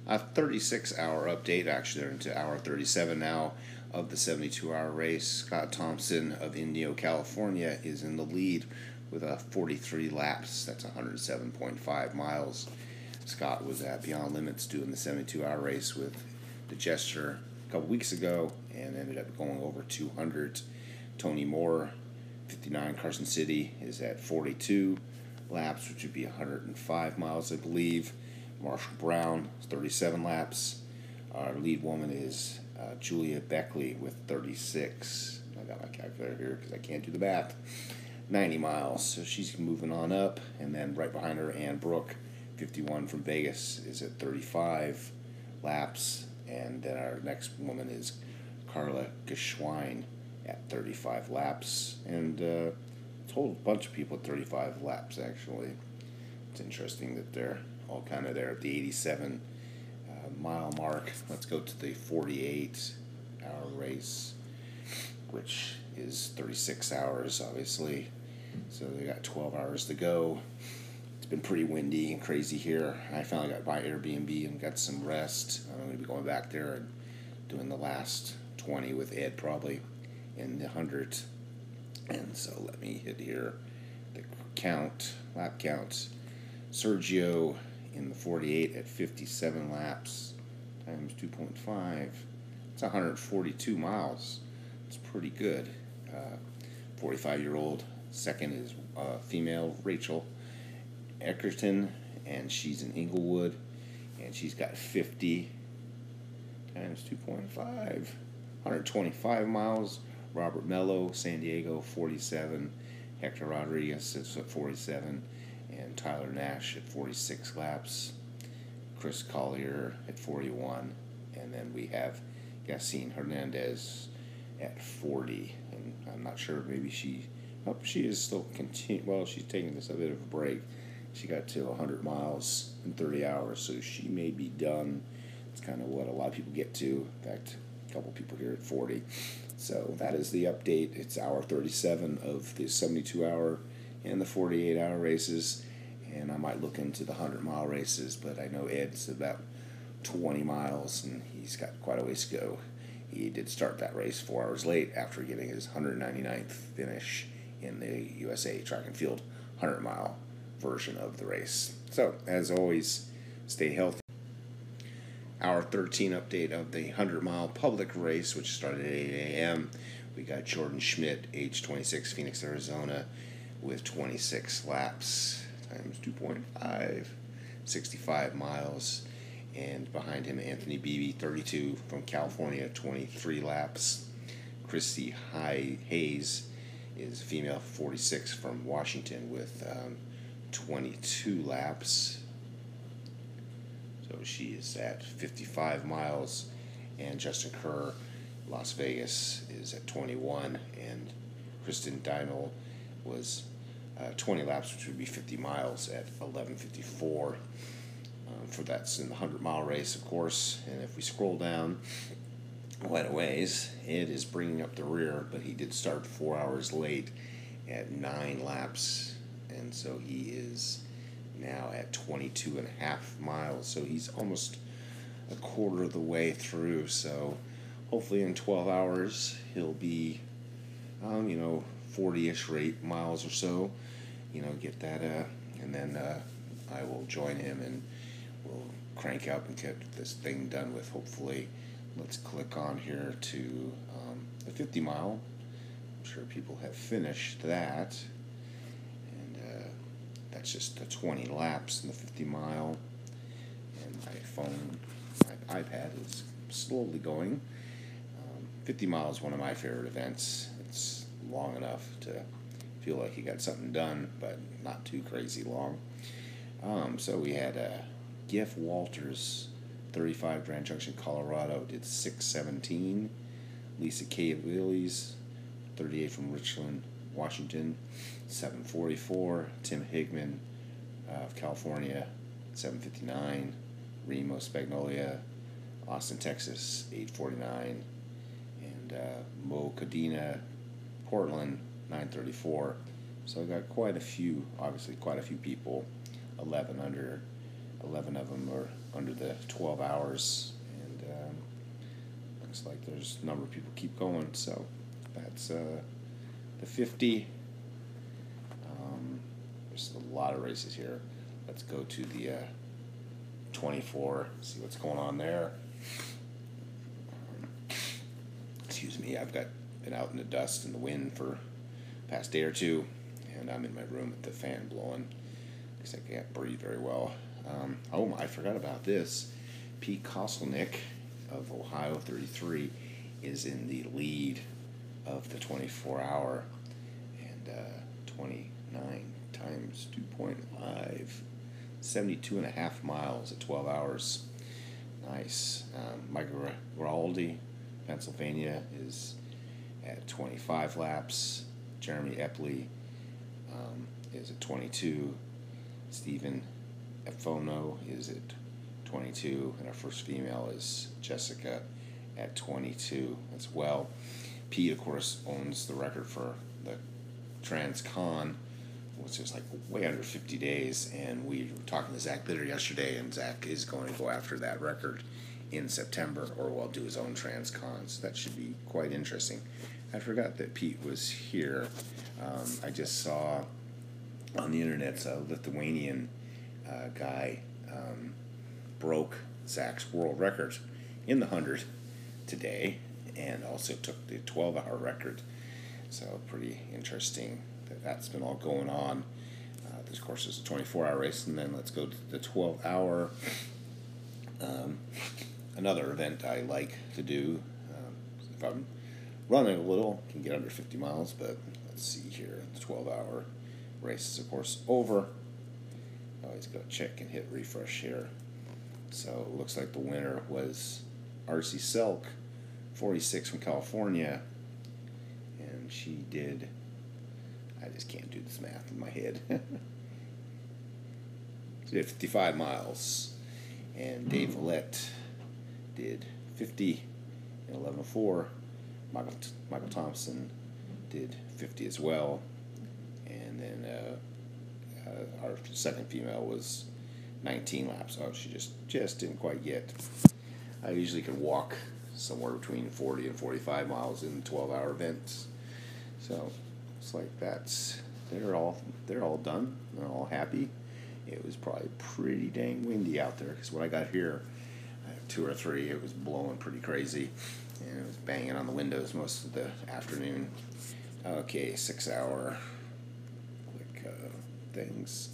A 36-hour update. Actually, they're into hour 37 now of the 72-hour race. Scott Thompson of Indio, California, is in the lead with a 43 laps. That's 107.5 miles. Scott was at Beyond Limits doing the 72-hour race with the Gesture a couple weeks ago and ended up going over 200. Tony Moore, 59, Carson City, is at 42 laps, which would be 105 miles, I believe. Marshall Brown, 37 laps. Our lead woman is Julia Beckley with 36. I got my calculator here because I can't do the math. 90 miles, so she's moving on up. And then right behind her, Ann Brook, 51 from Vegas, is at 35 laps. And then our next woman is Carla Geschwein at 35 laps. And total bunch of people at 35 laps, actually. It's interesting that they're all kind of there at the 87 mile mark. Let's go to the 48-hour race, which is 36 hours, obviously. So they got 12 hours to go. It's been pretty windy and crazy here. I finally got my Airbnb and got some rest. I'm going to be going back there and doing the last 20 with Ed probably in the 100. And so let me hit here the lap count. Sergio in the 48 at 57 laps times 2.5. It's 142 miles. It's pretty good. 45-year-old. Second is female Rachel Eckerton, and she's in Inglewood, and she's got 50 times 2.5. 125 miles. Robert Mello, San Diego, 47. Hector Rodriguez is at 47. And Tyler Nash at 46 laps. Chris Collier at 41. And then we have Yacine Hernandez at 40. And I'm not sure, maybe she is still she's taking this a bit of a break. She got to 100 miles in 30 hours, so she may be done. It's kind of what a lot of people get to. In fact, a couple people here at 40. So that is the update. It's hour 37 of the 72-hour and the 48-hour races, and I might look into the 100-mile races, but I know Ed's about 20 miles, and he's got quite a ways to go. He did start that race 4 hours late after getting his 199th finish in the USA Track and Field 100-mile version of the race. So, as always, stay healthy. Our 13 update of the 100-mile public race, which started at 8 a.m. We got Jordan Schmidt, age 26, Phoenix, Arizona, with 26 laps times 2.5, 65 miles. And behind him, Anthony Beebe, 32, from California, 23 laps. Christy Hayes is female, 46, from Washington, with 22 laps. So she is at 55 miles. And Justin Kerr, Las Vegas, is at 21. And Kristen Dynel was 20 laps, which would be 50 miles, at 11:54. For that's in the 100-mile race, of course. And if we scroll down quite a ways, Ed is bringing up the rear, but he did start 4 hours late at 9 laps. And so he is now at 22 and a half miles. So he's almost a quarter of the way through. So hopefully in 12 hours, he'll be, 40-ish miles or so. Get that, and then I will join him and we'll crank up and get this thing done with, hopefully. Let's click on here to the 50-mile. I'm sure people have finished that. And that's just the 20 laps in the 50-mile. And my iPad is slowly going. 50 miles is one of my favorite events. It's long enough to feel like you got something done, but not too crazy long. So we had Giff Walters, 35, Grand Junction, Colorado, did 6:17. Lisa Cavilles, 38, from Richland, Washington, 7:44. Tim Higman of California, 7:59. Remo Spagnolia, Austin, Texas, 8:49. And Mo Cadena, Portland, 9:34. So I got quite a few people 11 under 11 of them are under the 12 hours, and looks like there's a number of people keep going. So that's the 50. There's a lot of races here. Let's go to the 24, see what's going on there. Excuse me, I've been out in the dust and the wind for the past day or two, and I'm in my room with the fan blowing because I can't breathe very well. Oh, I forgot about this. Pete Kostelnick of Ohio 33 is in the lead of the 24-hour, and 29 times 2.5, 72.5 miles at 12 hours. Nice. Mike Giraldi, Pennsylvania, is at 25 laps. Jeremy Epley is at 22. Stephen Efono is at 22. And our first female is Jessica at 22 as well. Pete, of course, owns the record for the Trans-Con, which is like way under 50 days. And we were talking to Zach Bitter yesterday, and Zach is going to go after that record in September, or will do his own Trans-Con. So that should be quite interesting. I forgot that Pete was here. I just saw on the internet a Lithuanian guy broke Zach's world record in the 100 today, and also took the 12-hour record. So pretty interesting that that's been all going on. This, of course, is a 24-hour race, and then let's go to the 12-hour. Another event I like to do, if I'm running a little, can get under 50 miles, but let's see here. The 12-hour race is, of course, over. Always got to check and hit refresh here. So it looks like the winner was R.C. Selk, 46 from California, and she did, I just can't do this math in my head. She did 55 miles, and Dave Villette did 50 in 11:04. Michael Thompson did 50 as well, and then our second female was 19 laps. Oh, she just didn't quite get. I usually can walk somewhere between 40 and 45 miles in 12-hour events. So it's like they're all done. They're all happy. It was probably pretty dang windy out there, because when I got here at 2 or 3, it was blowing pretty crazy, and it was banging on the windows most of the afternoon. Okay, 6-hour quick things.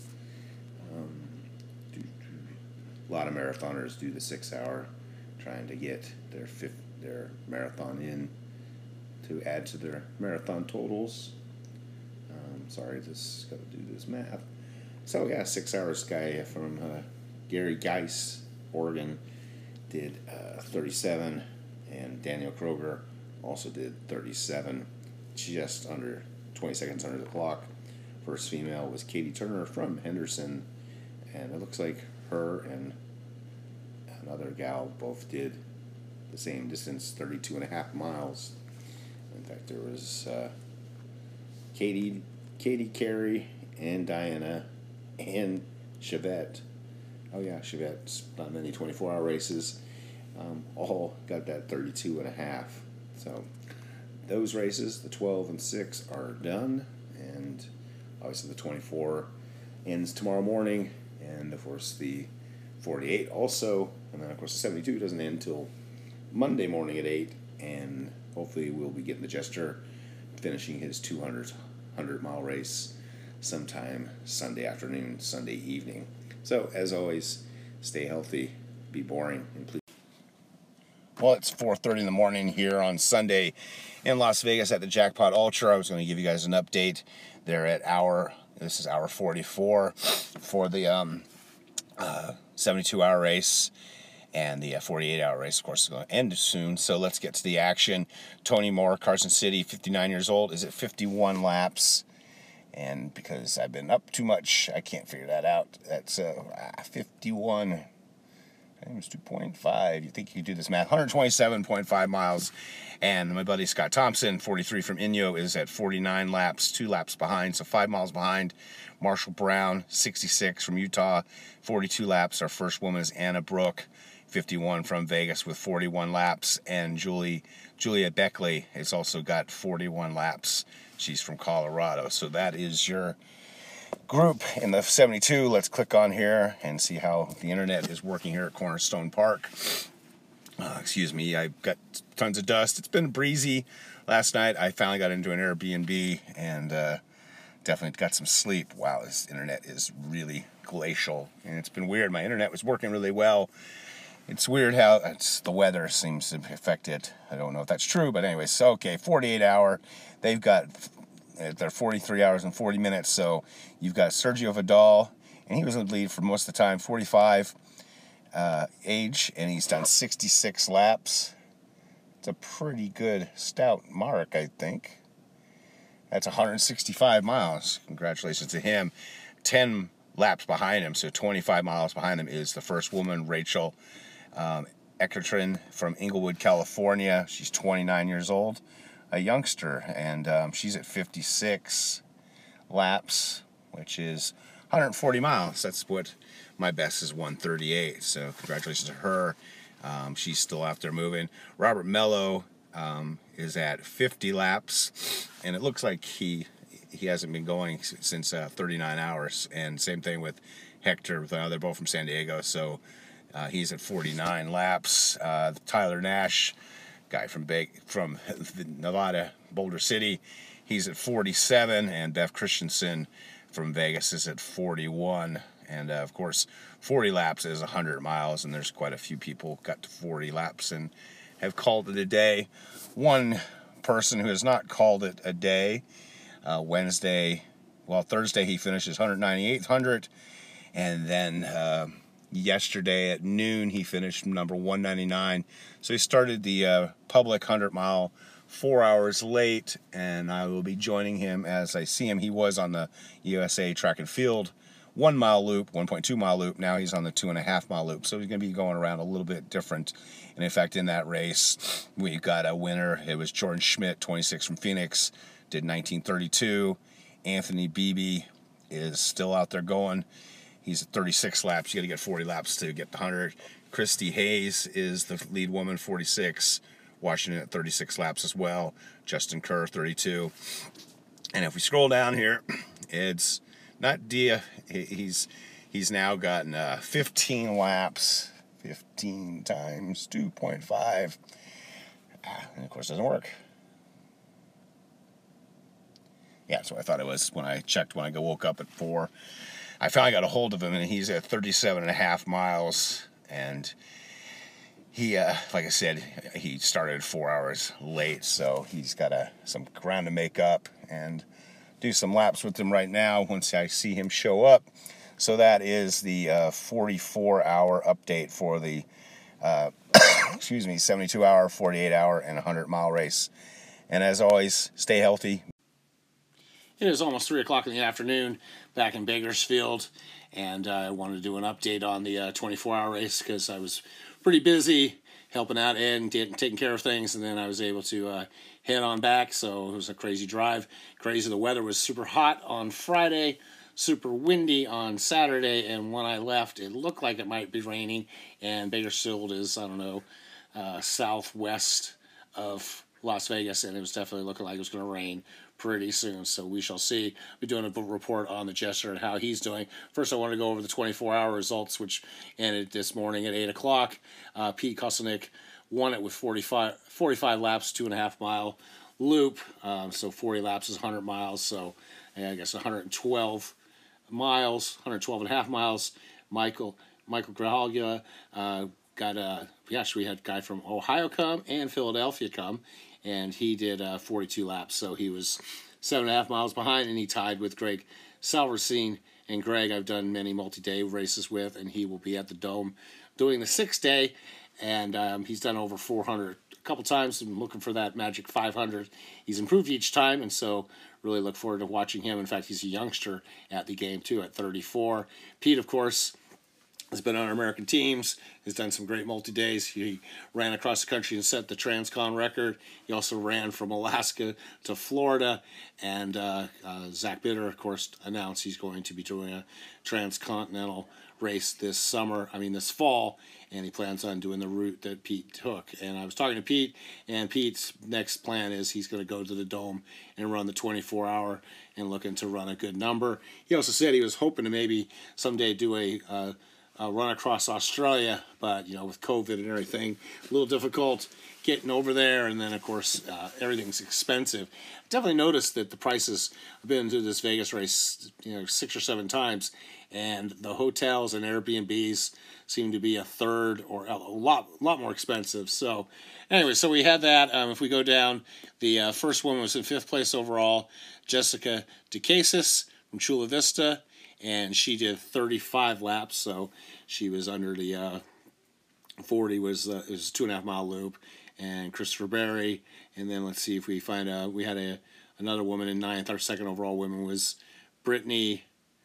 A lot of marathoners do the 6-hour, trying to get their marathon in to add to their marathon totals. Sorry, just got to do this math. So yeah, 6 hours guy from Gary Geis, Oregon, did 37, and Daniel Kroger also did 37, just under 20 seconds under the clock. First female was Katie Turner from Henderson, and it looks like her and another gal both did the same distance, 32.5 miles. In fact, there was Katie, Carey, and Diana, and Chevette. Oh yeah, Chevette's not many 24-hour races. All got that 32.5. So those races, the 12 and 6, are done, and obviously the 24 ends tomorrow morning, and of course the 48 also, and then of course the 72 doesn't end until Monday morning at 8, and hopefully we'll be getting the Jester finishing his 200-mile race sometime Sunday afternoon, Sunday evening. So as always, stay healthy, be boring, and please. Well, it's 4:30 in the morning here on Sunday in Las Vegas at the Jackpot Ultra. I was going to give you guys an update. They're at this is hour 44 for the 72-hour race, and the 48-hour race, of course, is going to end soon. So let's get to the action. Tony Moore, Carson City, 59 years old, is at 51 laps. And because I've been up too much, I can't figure that out. That's 51. times 2.5. You think you could do this math? 127.5 miles. And my buddy Scott Thompson, 43 from Inyo, is at 49 laps, 2 laps behind, so 5 miles behind. Marshall Brown, 66 from Utah, 42 laps. Our first woman is Anna Brooke, 51 from Vegas with 41 laps. And Julia Beckley has also got 41 laps. She's from Colorado. So that is your group in the 72. Let's click on here and see how the internet is working here at Cornerstone Park. Excuse me, I got tons of dust. It's been breezy last night. I finally got into an Airbnb and definitely got some sleep. Wow, this internet is really glacial, and it's been weird. My internet was working really well. It's weird how the weather seems to affect it. I don't know if that's true, but anyway, so okay, 48 hour. They've got they're 43 hours and 40 minutes. So you've got Sergio Vidal, and he was in the lead for most of the time, 45 age, and he's done 66 laps. It's a pretty good stout mark, I think. That's 165 miles. Congratulations to him. 10 laps behind him, so 25 miles behind him, is the first woman, Rachel Eckertrin from Inglewood, California. She's 29 years old, a youngster, and she's at 56 laps, which is 140 miles. That's what my best is, 138. So congratulations to her. She's still out there moving. Robert Mello is at 50 laps, and it looks like he hasn't been going since 39 hours. And same thing with Hector. They're both from San Diego, so he's at 49 laps. Tyler Nash, guy from Nevada, Boulder City, he's at 47, and Beth Christensen from Vegas is at 41. And of course, 40 laps is 100 miles, and there's quite a few people got to 40 laps and have called it a day. One person who has not called it a day, Thursday he finishes 198th, and then yesterday at noon he finished number 199. So he started the public 100-mile 4 hours late, and I will be joining him as I see him. He was on the USA Track and Field 1 mile loop, 1.2 mile loop. Now he's on the 2.5 mile loop. So he's going to be going around a little bit different. And in fact, in that race, we got a winner. It was Jordan Schmidt, 26 from Phoenix, did 19:32. Anthony Beebe is still out there going. He's at 36 laps. You got to get 40 laps to get the 100. Christy Hayes is the lead woman, 46. Washington at 36 laps as well. Justin Kerr, 32. And if we scroll down here, it's not Dia. He's now gotten 15 laps. 15 times 2.5. And of course, it doesn't work. Yeah, that's what I thought it was when I checked when I woke up at 4. I finally got a hold of him, and he's at 37.5 miles. And he, like I said, he started 4 hours late, so he's got some ground to make up and do some laps with him right now once I see him show up. So that is the 44-hour update for the 72-hour, 48-hour, and 100-mile race. And as always, stay healthy. It is almost 3 o'clock in the afternoon back in Bakersfield, and I wanted to do an update on the 24-hour race because I was pretty busy helping out and taking care of things, and then I was able to head on back. So it was a crazy drive. Crazy. The weather was super hot on Friday, super windy on Saturday, and when I left, it looked like it might be raining. And Bakersfield is, I don't know, southwest of Las Vegas, and it was definitely looking like it was going to rain pretty soon. So we shall see. We're doing a report on the Jester and how he's doing. First, I want to go over the 24-hour results, which ended this morning at 8 o'clock. Pete Kostelnick won it with 45 laps, 2.5 mile loop. So 40 laps is 100 miles. So I guess 112 miles, 112.5 miles. Michael Grijalga we had a guy from Ohio come and Philadelphia come, and he did 42 laps. So he was 7.5 miles behind, and he tied with Greg Salverstein. And Greg, I've done many multi-day races with, and he will be at the Dome doing the 6-day, and he's done over 400 a couple times. I'm looking for that magic 500. He's improved each time, and so really look forward to watching him. In fact, he's a youngster at the game, too, at 34. Pete, of course, has been on our American teams. He's done some great multi-days. He ran across the country and set the Transcon record. He also ran from Alaska to Florida. And Zach Bitter, of course, announced he's going to be doing a transcontinental race this fall. And he plans on doing the route that Pete took. And I was talking to Pete, and Pete's next plan is he's going to go to the Dome and run the 24-hour and looking to run a good number. He also said he was hoping to maybe someday do a run across Australia, but with COVID and everything, a little difficult getting over there. And then, of course, everything's expensive. Definitely noticed that the prices. I've been to this Vegas race, 6 or 7 times, and the hotels and Airbnbs seem to be a third or a lot more expensive. So, anyway, so we had that. If we go down, the first woman was in 5th place overall, Jessica DeCasis from Chula Vista, and she did 35 laps, so she was under the 40. It was a 2.5 mile loop. And Christopher Berry, and then let's see if we find we had another woman in 9th. Our second overall woman was Brittany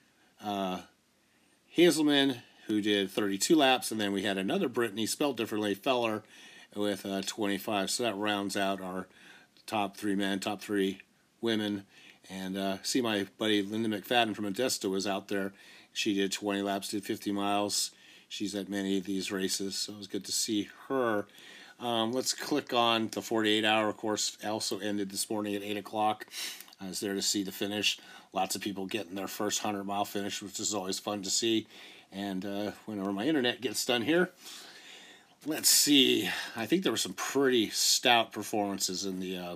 Hazelman, who did 32 laps, and then we had another Brittany, spelled differently, Feller, with 25. So that rounds out our top 3 men, top 3 women. And see, my buddy Linda McFadden from Modesto was out there. She did 20 laps, did 50 miles. She's at many of these races, so it was good to see her. Let's click on the 48-hour. Of course, also ended this morning at 8 o'clock. I was there to see the finish. Lots of people getting their first 100-mile finish, which is always fun to see. And whenever my internet gets done here, let's see. I think there were some pretty stout performances in the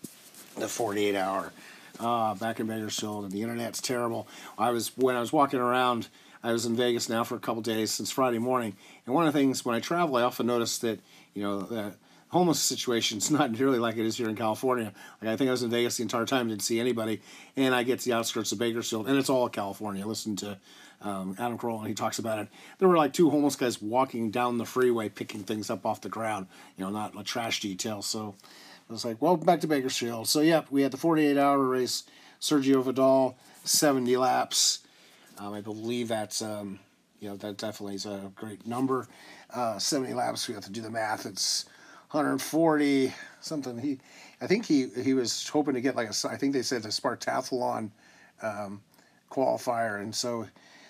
48-hour back in Bakersfield, and the internet's terrible. When I was walking around, I was in Vegas now for a couple days since Friday morning, and one of the things when I travel, I often notice that the homeless situation's not nearly like it is here in California. Like, I think I was in Vegas the entire time, didn't see anybody, and I get to the outskirts of Bakersfield, and it's all California. Listen to Adam Carolla, and he talks about it. There were like 2 homeless guys walking down the freeway, picking things up off the ground, not a trash detail. So I was like, well, back to Bakersfield. So, yeah, we had the 48-hour race, Sergio Vidal, 70 laps. I believe that's, that definitely is a great number. 70 laps, we have to do the math. It's 140 something. I think he was hoping to get I think they said the Spartathlon qualifier, and so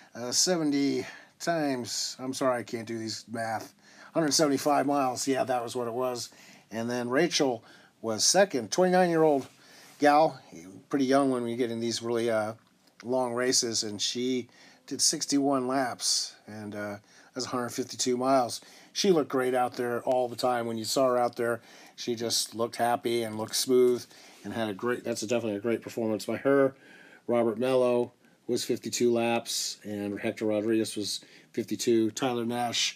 70 times. I'm sorry, I can't do these math. 175 miles. Yeah, that was what it was. And then Rachel was second, 29-year-old gal, pretty young when we get in these really long races, and she did 61 laps, and that's 152 miles. She looked great out there all the time. When you saw her out there, she just looked happy and looked smooth and had that's definitely a great performance by her. Robert Mello was 52 laps, and Hector Rodriguez was 52. Tyler Nash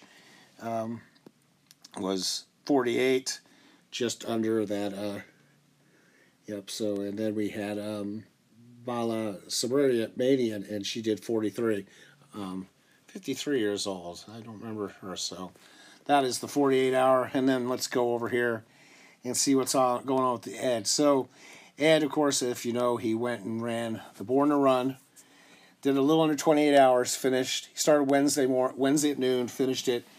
was 48, just under that. So, and then we had Bala Subramanian, and she did 43. 53 years old. I don't remember her, so that is the 48-hour. And then let's go over here and see what's going on with the Ed. So Ed, of course, if you know, he went and ran the Born to Run, did a little under 28 hours, finished. He started Wednesday at noon, finished it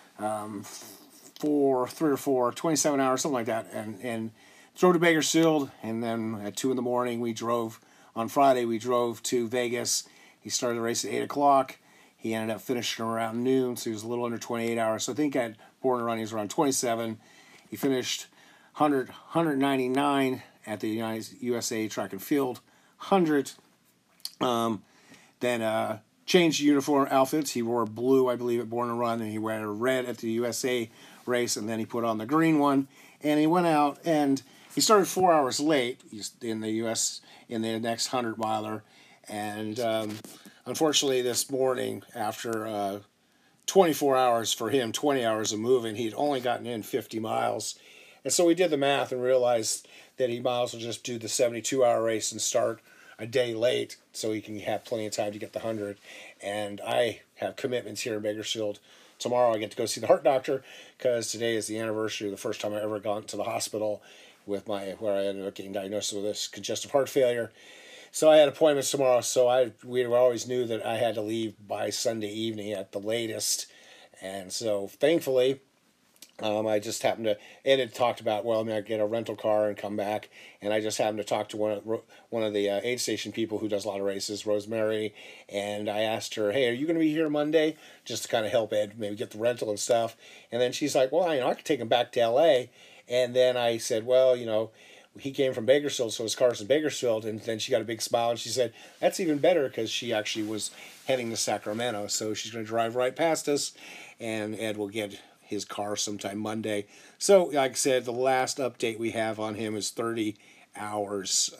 27 hours, something like that, and drove to Bakersfield, and then at 2 in the morning on Friday we drove to Vegas. He started the race at 8 o'clock. He ended up finishing around noon, so he was a little under 28 hours. So I think at Born to Run he was around 27. He finished 199 at the USA Track and Field 100. Then changed uniform outfits. He wore blue, I believe, at Born to Run, and he wore red at the USA race, and then he put on the green one. And he went out, and he started 4 hours late in the U.S. in the next 100-miler. And unfortunately, this morning, after 24 hours for him, 20 hours of moving, he'd only gotten in 50 miles. And so we did the math and realized that he might as well just do the 72-hour race and start a day late so he can have plenty of time to get the 100. And I have commitments here in Bakersfield. Tomorrow I get to go see the heart doctor because today is the anniversary of the first time I ever gone to the hospital where I ended up getting diagnosed with this congestive heart failure. So I had appointments tomorrow, so we always knew that I had to leave by Sunday evening at the latest. And so thankfully, I just happened to, Ed had talked about, well, I'm going to get a rental car and come back. And I just happened to talk to one of the aid station people who does a lot of races, Rosemary. And I asked her, hey, are you going to be here Monday? Just to kind of help Ed maybe get the rental and stuff. And then she's like, well, I could take him back to L.A. And then I said, well, he came from Bakersfield, so his car's in Bakersfield. And then she got a big smile, and she said, that's even better, because she actually was heading to Sacramento. So she's going to drive right past us, and Ed will get his car sometime Monday. So, like I said, the last update we have on him is 30 hours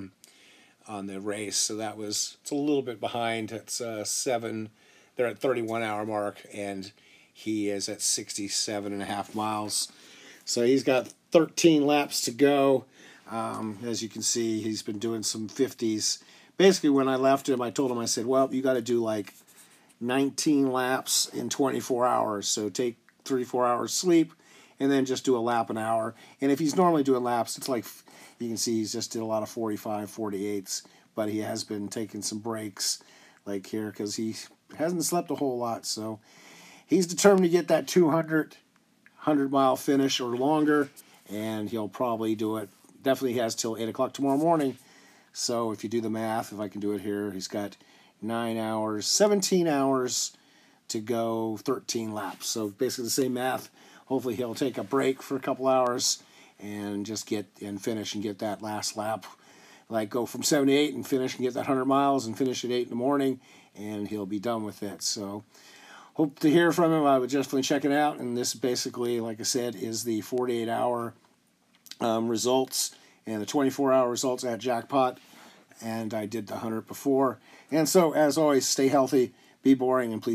on the race. So it's a little bit behind. It's 7. They're at 31-hour mark, and he is at 67.5 miles. So he's got 13 laps to go. As you can see, he's been doing some 50s. Basically, when I left him, I told him, I said, well, you got to do like 19 laps in 24 hours. So take 3-4 hours sleep, and then just do a lap an hour. And if he's normally doing laps, it's like, you can see he's just did a lot of 45, 48s, but he has been taking some breaks like here because he hasn't slept a whole lot. So he's determined to get that 100-mile finish or longer, and he'll probably do it. Definitely has till 8 o'clock tomorrow morning. So if you do the math, if I can do it here, he's got 9 hours, 17 hours to go, 13 laps. So basically the same math. Hopefully he'll take a break for a couple hours and just finish and get that last lap. Like go from 7 to 8 and finish and get that 100 miles and finish at 8 in the morning, and he'll be done with it. So hope to hear from him. I would definitely check it out. And this basically, like I said, is the 48-hour results and the 24-hour results at Jackpot. And I did the 100 before. And so, as always, stay healthy, be boring, and please